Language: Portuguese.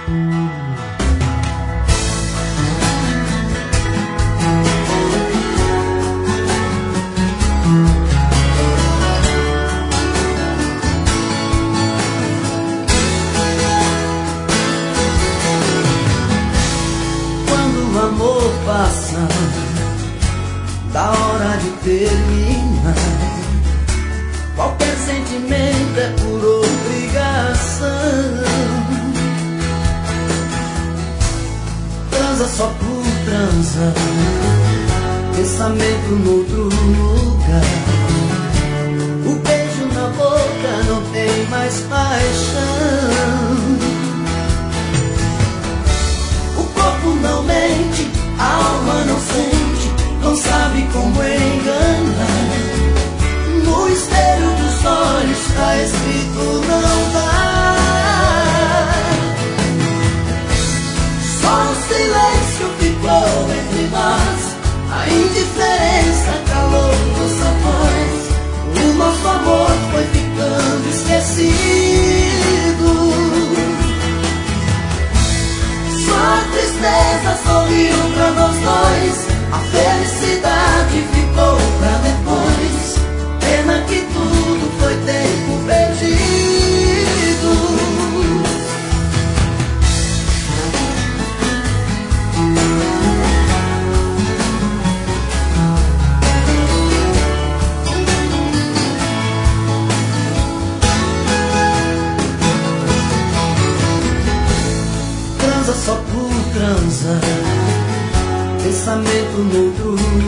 Quando o amor passa da hora de terminar, qualquer sentimento é por obrigação. Transa só por transar, pensamento noutro lugar. O beijo na boca não tem mais paixão. O corpo não mente, a alma não sente, não sabe como enganar. No espelho dos olhos está escrito não dá. Só o silêncio ficou entre nós, a indiferença calou nossa voz. O nosso amor foi ficando esquecido. Só a tristeza sorriu pra nós dois, a felicidade ficou pra depois. Pena que tudo foi tempo perdido. Transa só por transar, pensamento noutro